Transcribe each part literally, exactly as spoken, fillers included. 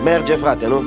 Merge, frate, nu?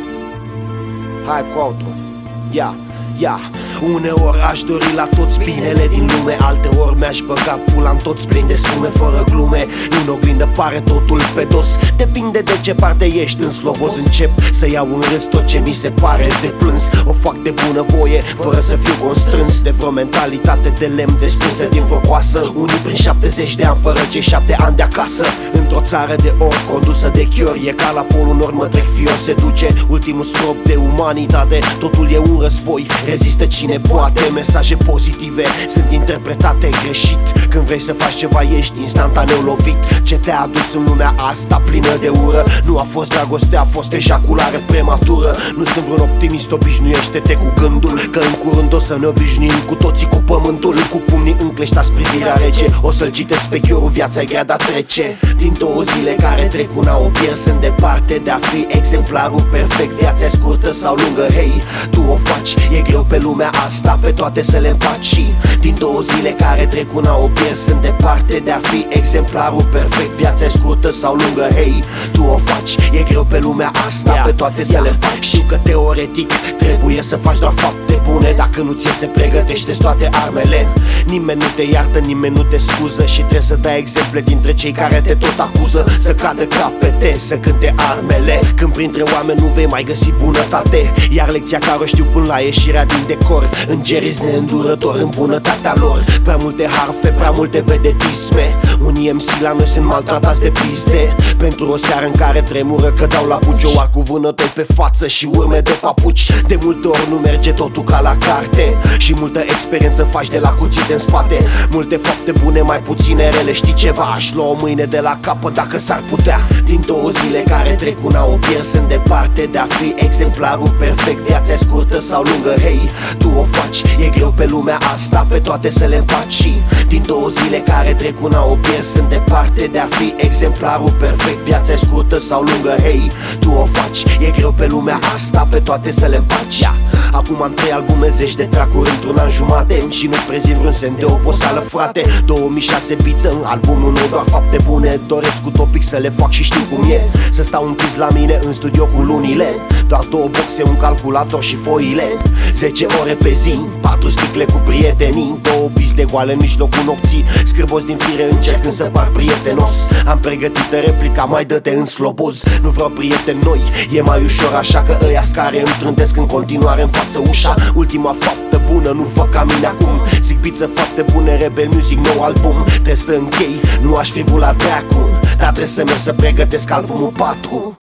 Hai cu outro. Ia, ia. Uneori aș dori la toți binele din lume, alteori mi-aș băga pula-n toți plini de sume fără glume. În oglindă pare totul pe dos, depinde de ce parte ești în sloboz. Încep să iau în râs tot ce mi se pare de plâns. O fac de bună voie, fără să fiu constrâns de vreo mentalitate de lemn destrânsă din vreo coasă. Unii prin șaptezeci de ani fără cei șapte ani de acasă. Într-o țară de or condusă de chiori, e ca la polul nord mă trec fior. Se duce ultimul strop de umanitate, totul e un război, rezistă cine poate. Mesaje pozitive sunt interpretate greșit. Când vrei să faci ceva ești instantaneu lovit. Ce te-a adus în lumea asta plină de ură? Nu a fost dragoste, a fost ejaculare prematură. Nu sunt vreun optimist, obișnuiește-te cu gândul că în curând o să ne obișnuim cu toții cu pământul. Cu pumnii încleștați privirea rece, o să-l citesc pe chiorul, viața e grea, dar trece. Din două zile care trec una o pierd, sunt departe de a fi exemplarul perfect. Viața e scurtă sau lungă, hei, tu o faci. E greu pe lumea asta, pe toate să le împaci. Din două zile care trec una o pierd, sunt departe de a fi exemplarul perfect. Viața e scurtă sau lungă, hei, tu o faci. E greu pe lumea asta, yeah, pe toate yeah, să le împaci. Știu că teoretic trebuie să faci doar fapte bune. Dacă nu ți se pregătește-ți toate armele. Nimeni nu te iartă, nimeni nu te scuză și trebuie să dai exemple dintre cei care te tot acuză. Să cadă capete, să cânte armele, când printre oameni nu vei mai găsi bunătate. Iar lecția care o știu până la ieșirea din decor: îngerii neîndurători în bunătatea lor. Prea multe harfe, prea multe vedetisme. Unii M C la noi sunt maltratați de piste pentru o seară în care tremură că dau la buci. O ar cu vânători pe față și urme de papuci. De multe ori nu merge totul ca la carte și multă experiență faci de la cuțite în spate. Multe fapte bune, mai puține rele. Știi ceva? Aș lua o mâine de la capăt dacă s-ar putea. Din două zile care trec una o pierd, sunt departe de a fi exemplarul perfect. Viața e scurtă sau lungă, hei, tu o faci. E greu pe lumea asta, pe toate să le împaci. Din două zile care trec una o pierd, sunt departe de a fi exemplarul perfect. Viața e scurtă sau lungă, hei, tu o faci. E greu pe lumea asta, pe toate să le împaci. Acum am trei albume, zeci de track-uri într-un an jumate și nu prezint vreun semn de oboseală, frate. două mii șase biță în albumul, nu doar fapte bune. Doresc cu topic să le fac și știu cum e. Să stau închis la mine în studio cu lunile, doar două boxe, un calculator și foile. Zece ore pe zi, patru sticle cu prietenii, două piste goale în mijlocul nopții. Scârbos din fire încercând să par prietenos. Am pregătită replica, mai dă-te în sloboz. Nu vreau prieteni noi, e mai ușor, așa că ăia care îmi trântesc în continuare în față ușa. Ultima faptă bună, nu fă ca mine acum. Zic biță, fapte bune, Rebel Music, nou album. Trebuie să închei, nu aș fi vrut la dracu, dar trebuie să merg să pregătesc albumul patru.